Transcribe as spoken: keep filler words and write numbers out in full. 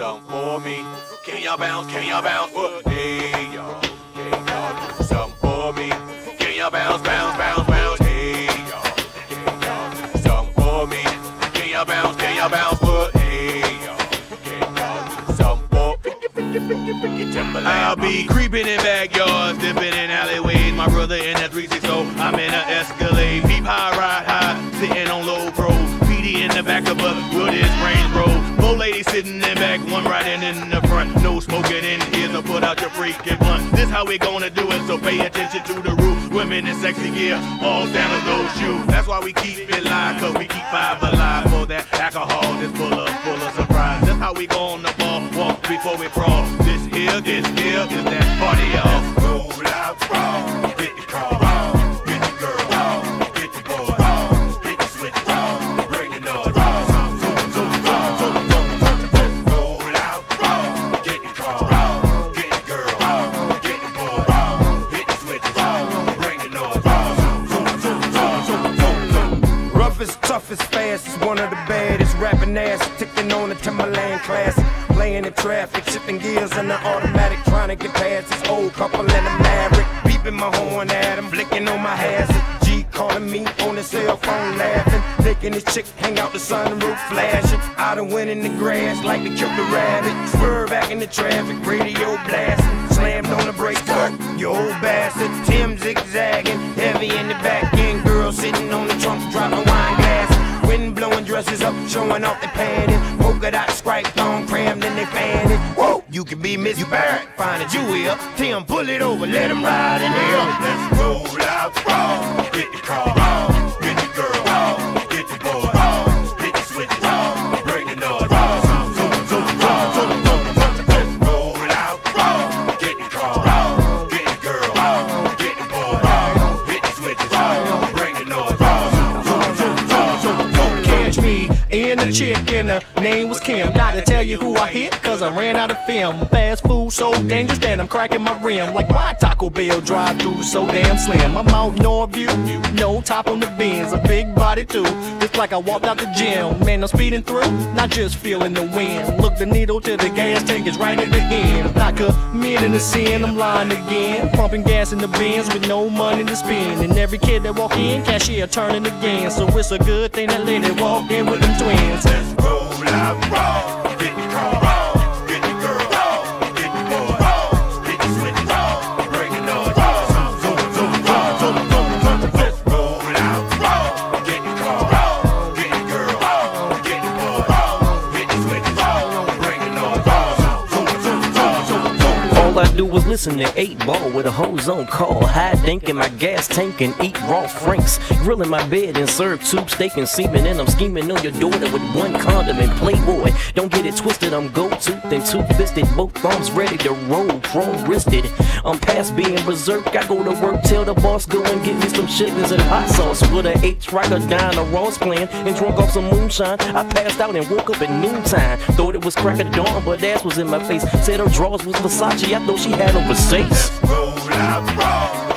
something for me? Can y'all bounce? Can y'all bounce? What? Hey y'all, can y'all do something for me? Can y'all bounce, bounce, bounce, bounce? Hey y'all, can y'all do something for me? Can y'all bounce? Can y'all bounce? What? Hey y'all, can y'all do something for me? I'll be creeping in backyards, dipping in alleyways. My brother in that three sixty, I'm in an Escalade. Peep high, ride high, sitting on low pros. P D in the back of a good as Range Rover. Four ladies sitting in back, one riding in the front. No smoking in here, so put out your freaking blunt. This how we gonna do it, so pay attention to the rule. Women in sexy gear, all sandals, those shoes. That's why we keep it live, cause we keep five alive. For that alcohol that's full of, full of surprise. That's how we go on the ball, walk before we crawl. This here, this here is that party, y'all. Let's roll out, roll, hit the car, roll, hit the girl, roll, hit the boy, roll, hit the switch, roll, bring it on, roll, zoom, zoom, zoom, zoom, zoom, zoom. Roll out, roll, get the car, roll, get the girl, roll, get the boy, roll, hit the switch, roll, bring it on, roll, zoom, zoom, zoom, zoom, zoom, zoom. Rough as tough as fast is one of the baddest rapping ass, ticking on the Timberland classic. Playing in traffic, shifting gears in the automatic, trying to get past this old couple and a Maverick. Beeping my horn at him, flicking on my hazard. G calling me on the cell phone, laughing. Thinking this chick hang out the sunroof, flashing. I done went in the grass like they killed the rabbit. Swerve back in the traffic, radio blasting. Slammed on the brakes, fuck you old bastard. Tim zigzagging, heavy in the back end. Girl sitting on the trunk, dropping wine glasses. Wind blowing dresses up, showing off the panties. Polka dot stripe on, crammed in they fanny. Whoa, you can be Miss Barrett, find a Jewel. Tim, pull it over, let him ride in here. Let's roll out, roll, hit the car, roll, hit the girl, roll, hit the boy, roll, hit the switch, roll, bring it on, roll, zoom, zoom, zoom, zoom, zoom, zoom. Let's roll out, roll, hit the car, roll, hit the girl, roll, hit the boy, roll, hit the switch, roll, bring it on, roll, zoom, zoom, zoom, zoom, zoom. Catch me and the chick and her name was Kim. Not to tell you who I hit, cause I ran out of film. Fast food so dangerous that I'm cracking my rim. Like why Taco Bell drive through so damn slim? I'm out Northview, no top on the Benz, a big body too. It's like I walked out the gym. Man, I'm speeding through, not just feeling the wind. Look, the needle to the gas tank is right at the end. I'm not committing a sin, I'm lying again. Pumping gas in the bins with no money to spend. And every kid that walk in, cashier turning again. So it's a good thing that lady walked in with them twins. Let's roll out, roll, hit the car, roll, hit the girl, roll, hit the boy, roll, hit the switch, roll, bring it on, roll, zoom, zoom, zoom, zoom, zoom, zoom. Let's roll out, roll, hit the car, roll, hit the girl, roll, hit the boy, roll, hit the switch, roll, bring it on, roll, zoom, zoom, zoom, zoom, zoom. All I do is listen to eight ball with a hose on call. High dink in my gas tank and eat raw franks. Grill in my bed and serve tube steak and semen. And I'm scheming on your daughter with one condiment. Playboy, don't get it twisted. I'm gold-toothed and two-fisted. Both arms ready to roll, chrome-wristed. I'm past being berserk. I go to work, tell the boss, go and get me some chitlins and hot sauce. With a H-Rocker down a Ross plan and drunk off some moonshine. I passed out and woke up at noontime. Thought it was crack of dawn, but ass was in my face. Said her drawers was Versace. I thought she had on Versace. Roll out, roll.